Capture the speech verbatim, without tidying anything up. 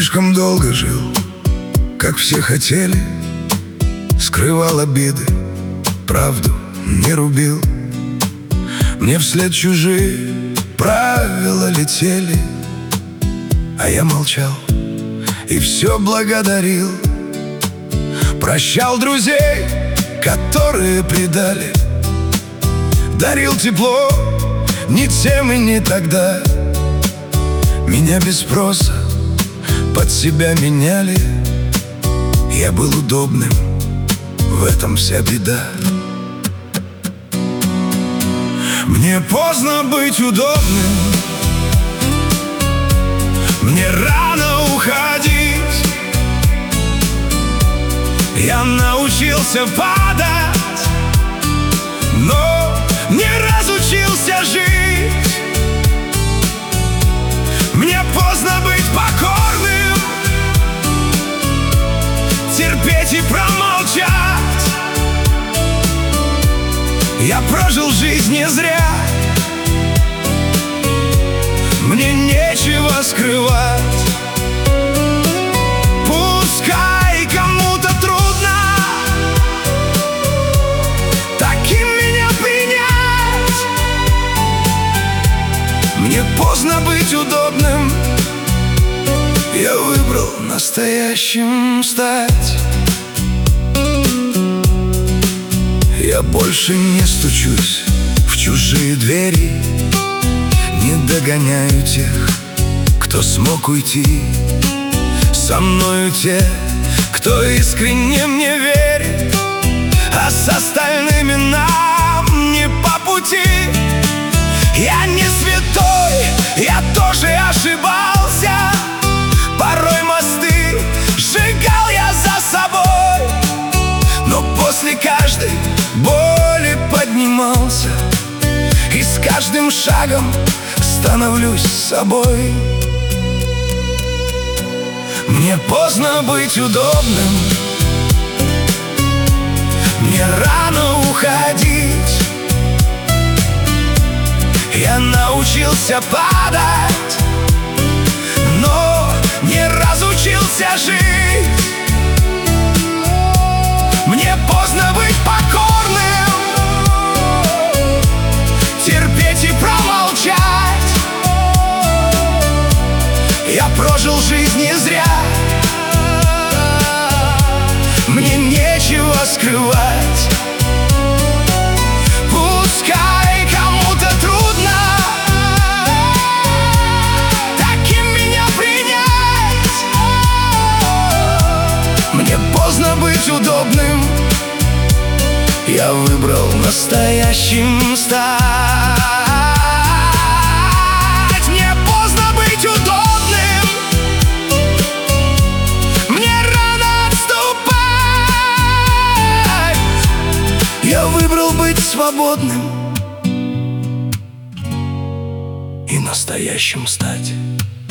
Слишком долго жил, как все хотели, скрывал обиды, правду не рубил. Мне вслед чужие правила летели, а я молчал и все благодарил. Прощал друзей, которые предали, дарил тепло не тем и не тогда. Меня без спроса под себя меняли, я был удобным, в этом вся беда. Мне поздно быть удобным, мне рано уходить. Я научился падать, но не разучился жить. Мне поздно быть покорным, терпеть и промолчать. Я прожил жизнь не зря, мне нечего скрывать. Пускай кому-то трудно таким меня принять. Мне поздно быть удобным, я выбрал настоящим стать. Я больше не стучусь в чужие двери, не догоняю тех, кто смог уйти. Со мною те, кто искренне мне верит, а с остальными нам не по пути. Я не святой, я тоже ошибался, порой мосты сжигал я за собой, но после каждой боли поднимался, и с каждым шагом становлюсь собой. Мне поздно быть удобным, мне рано уходить. Я научился падать, но не разучился жить. Мне поздно быть покорным, терпеть и промолчать. Я прожил жизнь не зря, мне нечего скрывать. Пускай кому-то трудно таким меня принять. Мне поздно быть удобным, я выбрал настоящим стать. Мне поздно быть удобным, мне рано отступать. Я выбрал быть свободным и настоящим стать.